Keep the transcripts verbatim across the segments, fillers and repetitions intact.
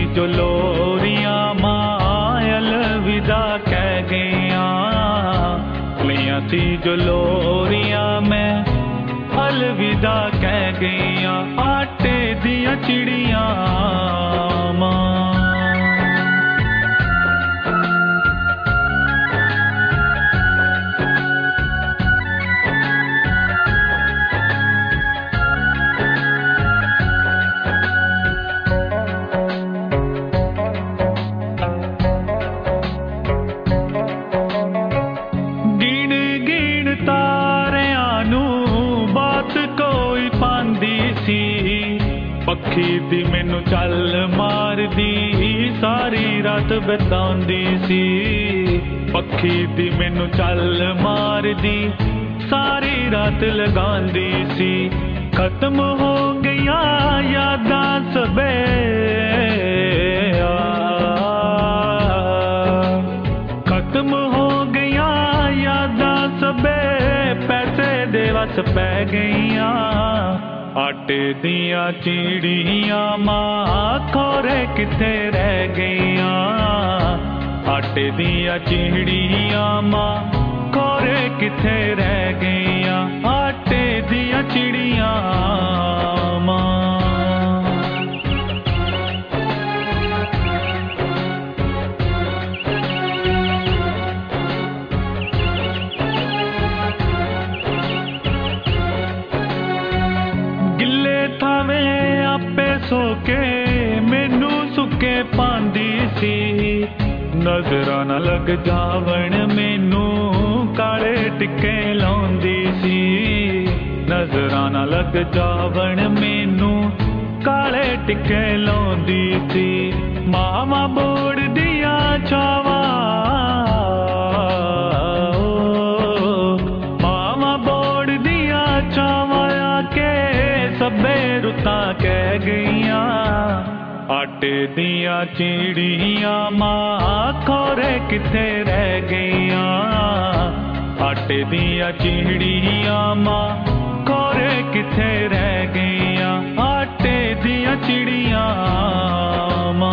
जो लोरियां मां अलविदा कह गईया। लिया सी जो लोरियां मैं अलविदा कह गईया। आटे दिया चिड़िया मां पक्षी दी मैनू चल मारदी सारी रात बिताउंदी सी। पक्षी दी मैनू चल मारदी सारी रात लगांदी सी। खत्म हो गया यादां सबे खत्म हो गया यादां सबे पैसे दे वस पै गईया। आटे दिया चिड़िया मां खोरे किथे रह गईया। आटे दिया चिड़िया मां खोरे किथे रह गईया। आटे दिया चिड़िया मां सोके मैनू सुके पांदी सी। नजर न लग जावण मैनू काले टिक्के लाउंदी सी। नजर न लग जावण मैनू काले टिक्के लाउंदी सी। मामा बोड़ दिया चावा मामा बोड़ दिया चावा के सबे रुता कह गईया। आटे दिया चिड़िया मां खोरे किथे रह गईया। आटे दिया चिड़िया मां खोरे किथे रह गईया। आटे दिया चिड़िया मां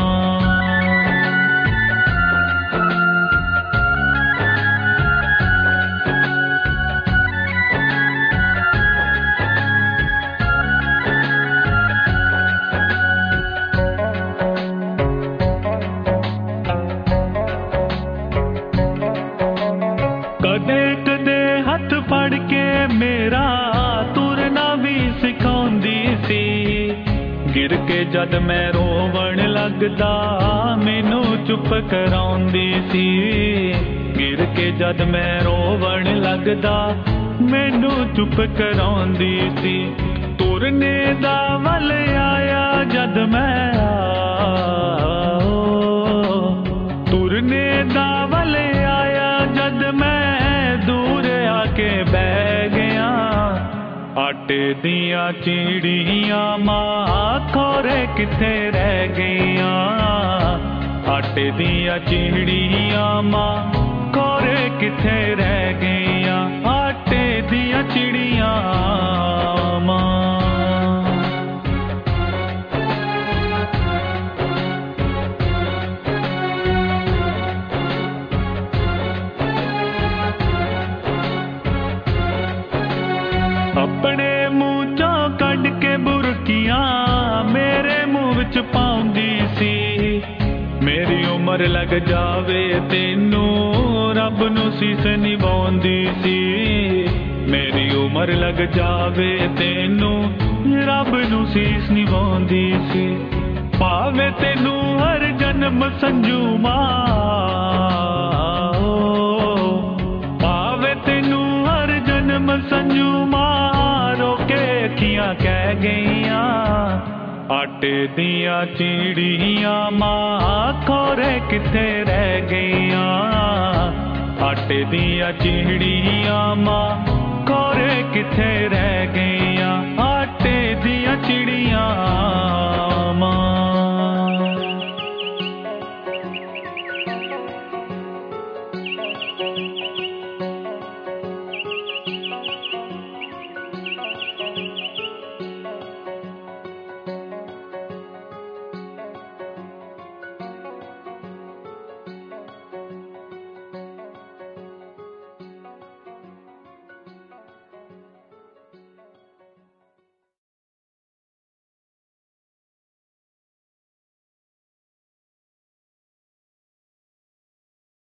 कदे कदे हथ फड़ के मेरा तुरना भी सिखाउंदी सी। गिर के जद मैं रोवण लगदा मैनू चुप कराउंदी सी। गिर के जद मैं रोवण लगदा मैनू चुप कराउंदी सी। तुरने दा वल आया जद मैं तुरने दा वल आया जद मैं दूर आके बह गया। आटे दिया चिड़िया मां खोरे किथे रह गईया। आटे दिया चिड़िया मां खोरे किथे रह गईया। आटे दिया चिड़िया मां अपने मुंह चों कढ़ के बुरकियां मेरे मुंह विच पाउंदी सी। मेरी उम्र लग जावे तेनू रब नू सीस निभाउंदी सी। मेरी उम्र लग जावे तेनू रब नू सीस निभाउंदी सी। पावे तेनू हर जन्म संजू मां पावे तेनू हर जन्म संजू मां रोके अखियां कह गईया। आटे दिया चिड़िया मां खोरे किथे रह गईया। आटे दिया चिड़िया मां खोरे किथे रह गई।